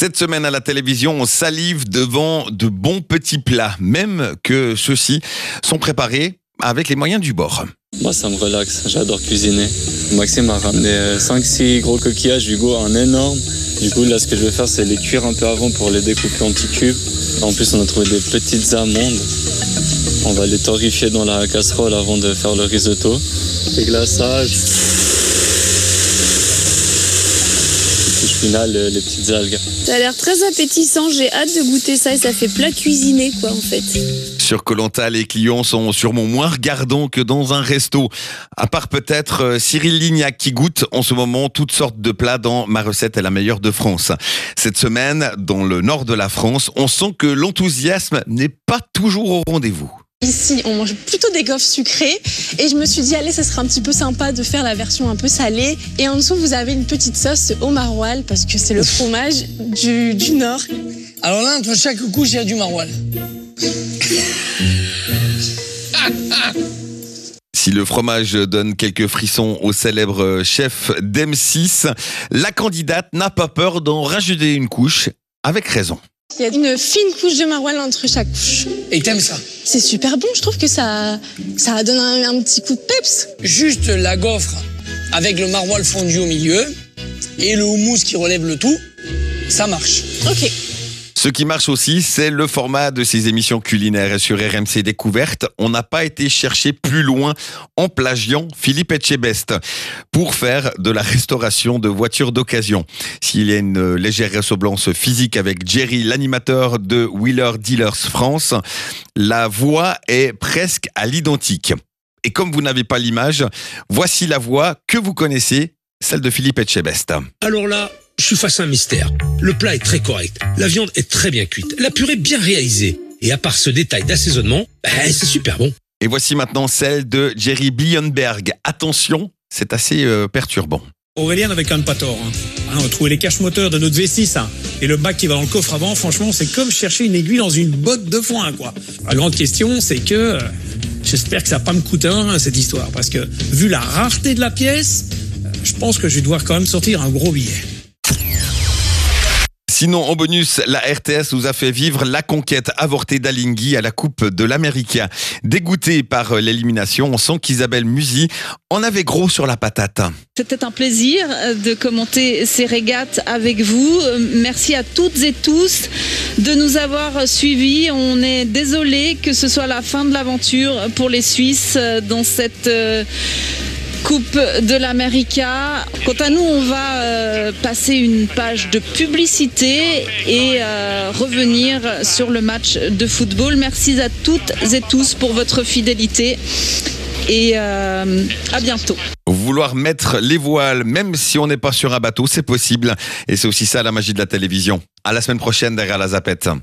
Cette semaine à la télévision, on salive devant de bons petits plats, même que ceux-ci sont préparés avec les moyens du bord. Moi, ça me relaxe. J'adore cuisiner. Maxime m'a ramené 5-6 gros coquillages, Hugo un énorme. Du coup, là, ce que je vais faire, c'est les cuire un peu avant pour les découper en petits cubes. En plus, on a trouvé des petites amandes. On va les torréfier dans la casserole avant de faire le risotto. Les glaçages. Et puis, final, les petites algues. Ça a l'air très appétissant, j'ai hâte de goûter ça et ça fait plat cuisiné quoi en fait. Sur Koh-Lanta, les clients sont sûrement moins regardants que dans un resto. À part peut-être Cyril Lignac qui goûte en ce moment toutes sortes de plats dans Ma recette est la meilleure de France. Cette semaine, dans le nord de la France, on sent que l'enthousiasme n'est pas toujours au rendez-vous. Ici, on mange plutôt des gaufres sucrées et je me suis dit, allez, ça serait un petit peu sympa de faire la version un peu salée. Et en dessous, vous avez une petite sauce au maroilles parce que c'est le fromage du Nord. Alors là, entre chaque couche, il y a du maroilles. Si le fromage donne quelques frissons au célèbre chef d'M6, la candidate n'a pas peur d'en rajouter une couche, avec raison. Il y a une fine couche de maroilles entre chaque couche. Et t'aimes ça? C'est super bon, je trouve que ça donne un petit coup de peps. Juste la gaufre avec le maroilles fondu au milieu et le houmous qui relève le tout, ça marche. Ok. Ce qui marche aussi, c'est le format de ces émissions culinaires. Et sur RMC Découverte, on n'a pas été chercher plus loin en plagiant Philippe Etchebest pour faire de la restauration de voitures d'occasion. S'il y a une légère ressemblance physique avec Jerry, l'animateur de Wheeler Dealers France, la voix est presque à l'identique. Et comme vous n'avez pas l'image, voici la voix que vous connaissez, celle de Philippe Etchebest. Alors là, je suis face à un mystère. Le plat est très correct, la viande est très bien cuite, la purée bien réalisée. Et à part ce détail d'assaisonnement, c'est super bon. Et voici maintenant celle de Jerry Blienberg. Attention, c'est assez perturbant. Aurélien n'avait quand même pas tort. On a trouvé les caches-moteurs de notre V6 et le bac qui va dans le coffre avant, franchement, c'est comme chercher une aiguille dans une botte de foin, quoi. La grande question, c'est que j'espère que ça va pas me coûter cette histoire, parce que vu la rareté de la pièce, je pense que je vais devoir quand même sortir un gros billet. Sinon, en bonus, la RTS vous a fait vivre la conquête avortée d'Alinghi à la Coupe de l'Amérique. Dégoûtée par l'élimination, on sent qu'Isabelle Musi en avait gros sur la patate. C'était un plaisir de commenter ces régates avec vous. Merci à toutes et tous de nous avoir suivis. On est désolé que ce soit la fin de l'aventure pour les Suisses dans cette Coupe de l'América. Quant à nous, on va passer une page de publicité et revenir sur le match de football. Merci à toutes et tous pour votre fidélité et à bientôt. Vouloir mettre les voiles, même si on n'est pas sur un bateau, c'est possible. Et c'est aussi ça la magie de la télévision. À la semaine prochaine derrière la Zapette.